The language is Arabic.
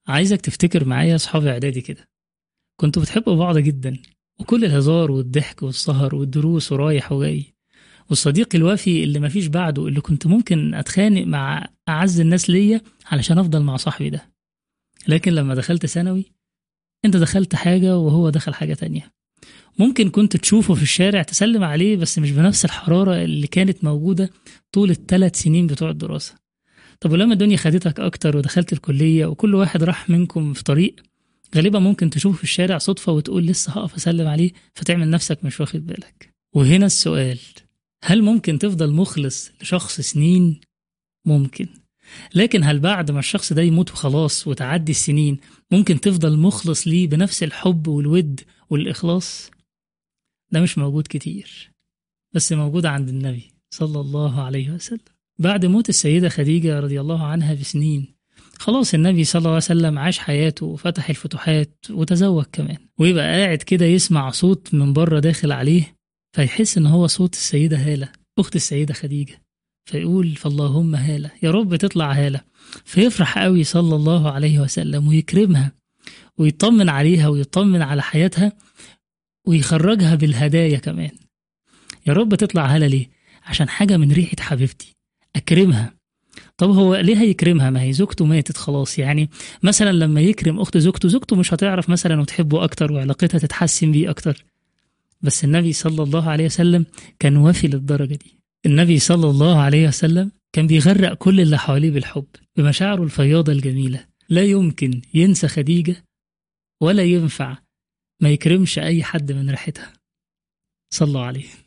عايزك تفتكر معايا صحاب اعدادي كده. كنتوا بتحبوا بعض جدا، وكل الهزار والضحك والسهر والدروس ورايح وجاي، والصديق الوفي اللي مفيش بعده، اللي كنت ممكن اتخانق مع اعز الناس ليا علشان افضل مع صاحبي ده. لكن لما دخلت ثانوي، انت دخلت حاجة وهو دخل حاجة تانية. ممكن كنت تشوفه في الشارع تسلم عليه، بس مش بنفس الحرارة اللي كانت موجودة طول ال3 سنين بتوع الدراسة. طب ولما الدنيا خدتك أكتر ودخلت الكلية وكل واحد راح منكم في طريق، غالبا ممكن تشوفه في الشارع صدفة وتقول لسه هقف أسلم عليه، فتعمل نفسك مش واخد بالك. وهنا السؤال: هل ممكن تفضل مخلص لشخص سنين؟ ممكن. لكن هل بعد ما الشخص ده يموت وخلاص وتعدي السنين ممكن تفضل مخلص ليه بنفس الحب والود والإخلاص؟ ده مش موجود كتير، بس موجود عند النبي صلى الله عليه وسلم. بعد موت السيدة خديجة رضي الله عنها بسنين، خلاص النبي صلى الله عليه وسلم عاش حياته وفتح الفتوحات وتزوج كمان، ويبقى قاعد كده يسمع صوت من بره داخل عليه، فيحس ان هو صوت السيدة هالة اخت السيدة خديجة، فيقول فاللهم هالة، يا رب تطلع هالة. فيفرح قوي صلى الله عليه وسلم ويكرمها ويطمن عليها ويطمن على حياتها ويخرجها بالهدايا كمان. يا رب تطلع هالة ليه؟ عشان حاجة من ريحة حبيبتي، أكرمها. طب هو ليه هيكرمها؟ ما هي زوجته ماتت خلاص يعني. مثلا لما يكرم أخت زوجته مش هتعرف مثلا وتحبه أكتر وعلاقتها تتحسن بيه أكتر. بس النبي صلى الله عليه وسلم كان وافي للدرجة دي. النبي صلى الله عليه وسلم كان بيغرق كل اللي حواليه بالحب، بمشاعره الفياضة الجميلة. لا يمكن ينسى خديجة، ولا ينفع ما يكرمش أي حد من ريحتها. صلوا عليه.